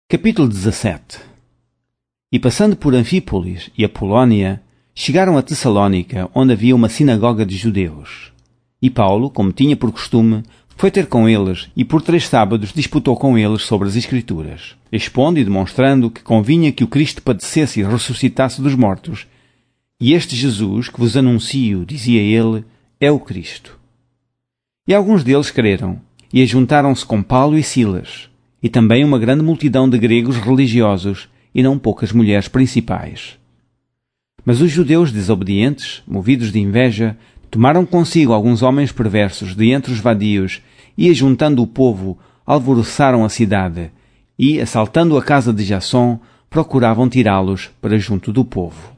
Capítulo 17. E passando por Anfípolis e Apolónia, chegaram a Tessalónica, onde havia uma sinagoga de judeus. E Paulo, como tinha por costume, foi ter com eles e por 3 sábados disputou com eles sobre as Escrituras, expondo e demonstrando que convinha que o Cristo padecesse e ressuscitasse dos mortos. E este Jesus, que vos anuncio, dizia ele, é o Cristo. E alguns deles creram, e ajuntaram-se com Paulo e Silas, e também uma grande multidão de gregos religiosos, e não poucas mulheres principais. Mas os judeus desobedientes, movidos de inveja, tomaram consigo alguns homens perversos de entre os vadios, e, ajuntando o povo, alvoroçaram a cidade, e, assaltando a casa de Jasson, procuravam tirá-los para junto do povo.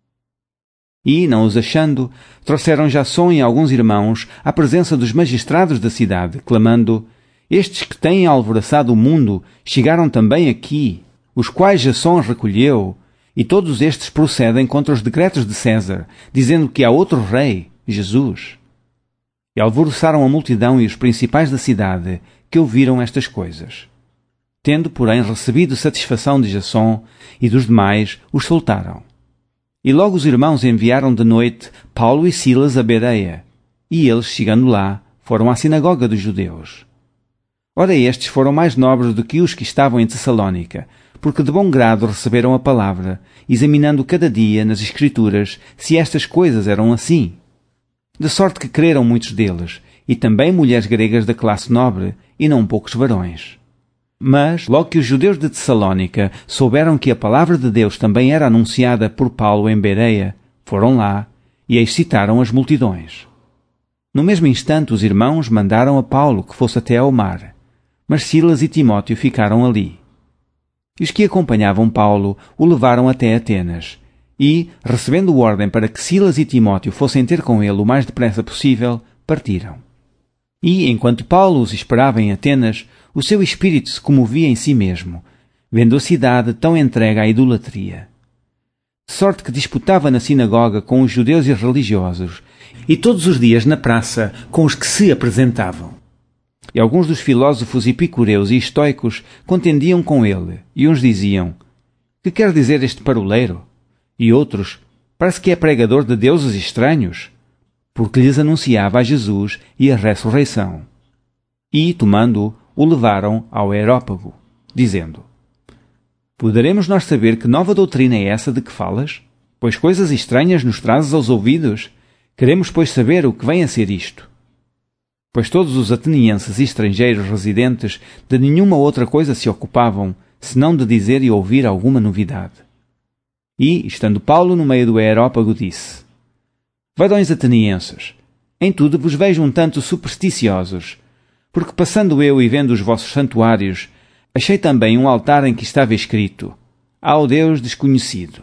E, não os achando, trouxeram Jasson e alguns irmãos à presença dos magistrados da cidade, clamando: estes que têm alvoroçado o mundo chegaram também aqui, os quais Jasson recolheu, e todos estes procedem contra os decretos de César, dizendo que há outro rei, Jesus. E alvoroçaram a multidão e os principais da cidade, que ouviram estas coisas. Tendo, porém, recebido satisfação de Jasson e dos demais, os soltaram. E logo os irmãos enviaram de noite Paulo e Silas a Bereia, e eles, chegando lá, foram à sinagoga dos judeus. Ora, estes foram mais nobres do que os que estavam em Tessalónica, porque de bom grado receberam a palavra, examinando cada dia nas Escrituras se estas coisas eram assim. De sorte que creram muitos deles, e também mulheres gregas da classe nobre, e não poucos varões. Mas, logo que os judeus de Tessalónica souberam que a palavra de Deus também era anunciada por Paulo em Bereia, foram lá e excitaram as multidões. No mesmo instante os irmãos mandaram a Paulo que fosse até ao mar, mas Silas e Timóteo ficaram ali. E os que acompanhavam Paulo o levaram até Atenas, e, recebendo ordem para que Silas e Timóteo fossem ter com ele o mais depressa possível, partiram. E, enquanto Paulo os esperava em Atenas, o seu espírito se comovia em si mesmo, vendo a cidade tão entregue à idolatria. De sorte que disputava na sinagoga com os judeus irreligiosos, e todos os dias na praça com os que se apresentavam. E alguns dos filósofos epicureus e estoicos contendiam com ele, e uns diziam: que quer dizer este paroleiro? E outros: parece que é pregador de deuses estranhos, porque lhes anunciava a Jesus e a ressurreição. E, tomando-o, o levaram ao Areópago, dizendo: poderemos nós saber que nova doutrina é essa de que falas? Pois coisas estranhas nos trazes aos ouvidos. Queremos, pois, saber o que vem a ser isto. Pois todos os atenienses e estrangeiros residentes de nenhuma outra coisa se ocupavam, senão de dizer e ouvir alguma novidade. E, estando Paulo no meio do Areópago, disse: varões atenienses, em tudo vos vejo um tanto supersticiosos, porque passando eu e vendo os vossos santuários, achei também um altar em que estava escrito: ao Deus desconhecido.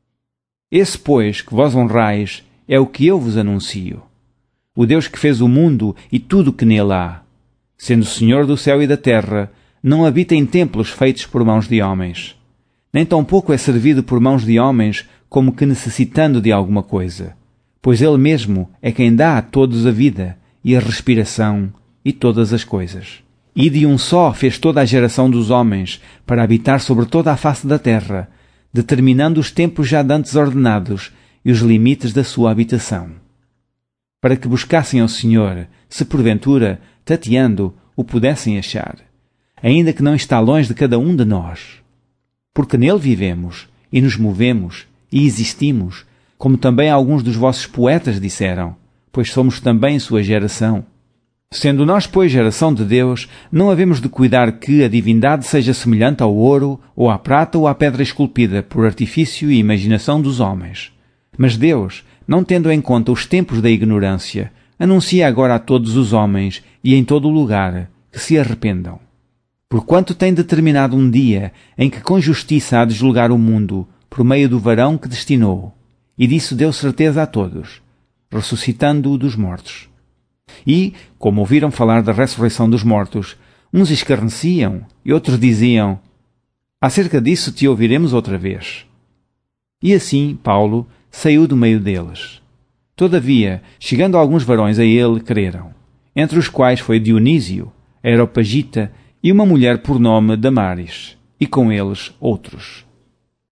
Esse, pois, que vós honrais, é o que eu vos anuncio. O Deus que fez o mundo e tudo o que nele há, sendo Senhor do céu e da terra, não habita em templos feitos por mãos de homens, nem tampouco é servido por mãos de homens como que necessitando de alguma coisa, pois ele mesmo é quem dá a todos a vida e a respiração e todas as coisas. E de um só fez toda a geração dos homens para habitar sobre toda a face da terra, determinando os tempos já dantes ordenados e os limites da sua habitação, para que buscassem ao Senhor, se porventura, tateando, o pudessem achar, ainda que não está longe de cada um de nós. Porque nele vivemos, e nos movemos, e existimos, como também alguns dos vossos poetas disseram, pois somos também sua geração. Sendo nós, pois, geração de Deus, não havemos de cuidar que a divindade seja semelhante ao ouro, ou à prata, ou à pedra esculpida por artifício e imaginação dos homens. Mas Deus, não tendo em conta os tempos da ignorância, anuncia agora a todos os homens e em todo o lugar que se arrependam. Porquanto tem determinado um dia em que com justiça há de julgar o mundo por meio do varão que destinou, e disso deu certeza a todos, ressuscitando-o dos mortos. E, como ouviram falar da ressurreição dos mortos, uns escarneciam e outros diziam: acerca disso te ouviremos outra vez. E assim Paulo saiu do meio deles. Todavia, chegando alguns varões a ele, creram, entre os quais foi Dionísio, Areopagita, e uma mulher por nome Damaris, e com eles outros.